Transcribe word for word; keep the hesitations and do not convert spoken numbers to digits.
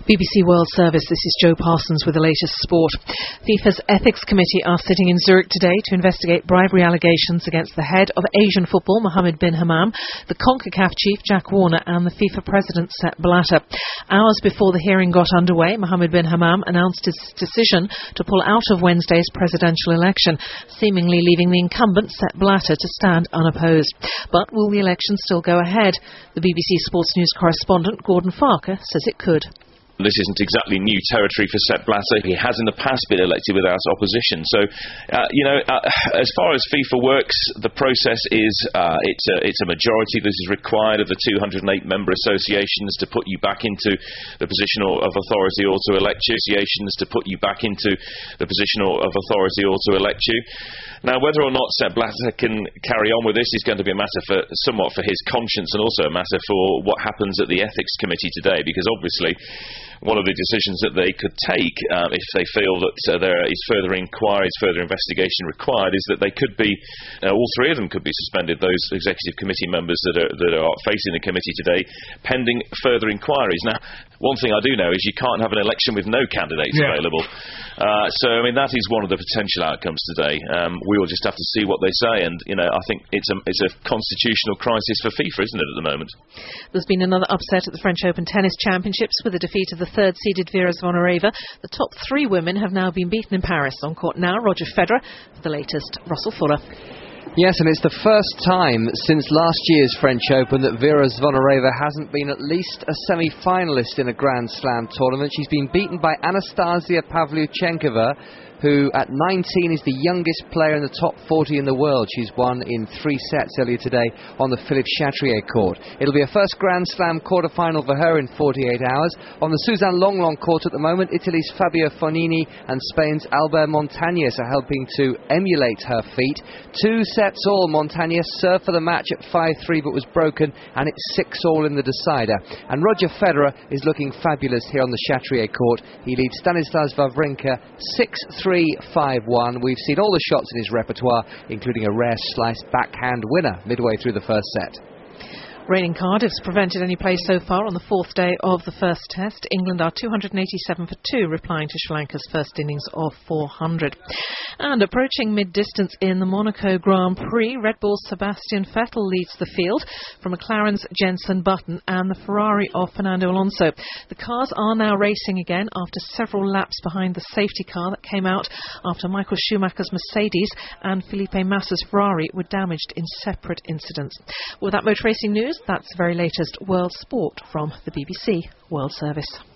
B B C World Service, this is Joe Parsons with the latest sport. FIFA's Ethics Committee are sitting in Zurich today to investigate bribery allegations against the head of Asian football, Mohammed bin Hammam, the CONCACAF chief, Jack Warner, and the FIFA president, Sepp Blatter. Hours before the hearing got underway, Mohammed bin Hammam announced his decision to pull out of Wednesday's presidential election, seemingly leaving the incumbent, Sepp Blatter, to stand unopposed. But will the election still go ahead? The B B C Sports News correspondent, Gordon Farker, says it could. This isn't exactly new territory for Sepp Blatter. He has in the past been elected without opposition. So, uh, you know, uh, as far as FIFA works, the process is uh, it's, a, it's a majority that is required of the two hundred eight member associations to put you back into the position of authority or to elect you. Associations to put you back into the position of authority or to elect you. Now, whether or not Sepp Blatter can carry on with this is going to be a matter for somewhat for his conscience and also a matter for what happens at the Ethics Committee today, because obviously one of the decisions that they could take um, if they feel that uh, there is further inquiries, further investigation required, is that they could be, uh, all three of them could be suspended, those executive committee members that are, that are facing the committee today, pending further inquiries. Now, one thing I do know is you can't have an election with no candidates yeah. available. Uh, so, I mean, that is one of the potential outcomes today. Um, we will just have to see what they say, and, you know, I think it's a, it's a constitutional crisis for FIFA, isn't it, at the moment? There's been another upset at the French Open Tennis Championships with the defeat of the third-seeded Vera Zvonareva. The top three women have now been beaten in Paris. On court now, Roger Federer. For the latest, Russell Fuller. Yes, and it's the first time since last year's French Open that Vera Zvonareva hasn't been at least a semi-finalist in a Grand Slam tournament. She's been beaten by Anastasia Pavlyuchenkova, who at nineteen is the youngest player in the top forty in the world. She's won in three sets earlier today on the Philippe Chatrier court. It'll be a first Grand Slam quarter-final for her in forty-eight hours. On the Suzanne Lenglen court at the moment, Italy's Fabio Fognini and Spain's Albert Montañez are helping to emulate her feat. Two sets all. Montañez served for the match at five three but was broken, and it's six all in the decider. And Roger Federer is looking fabulous here on the Chatrier court. He leads Stanislas Wawrinka six three. five one. We've seen all the shots in his repertoire, including a rare slice backhand winner midway through the first set. Rain in Cardiff's prevented any play so far on the fourth day of the first test. England are two hundred eighty-seven for two, replying to Sri Lanka's first innings of four hundred. And approaching mid-distance in the Monaco Grand Prix, Red Bull's Sebastian Vettel leads the field from McLaren's Jenson Button and the Ferrari of Fernando Alonso. The cars are now racing again after several laps behind the safety car that came out after Michael Schumacher's Mercedes and Felipe Massa's Ferrari were damaged in separate incidents. With that motor racing news, that's the very latest world sport from the B B C World Service.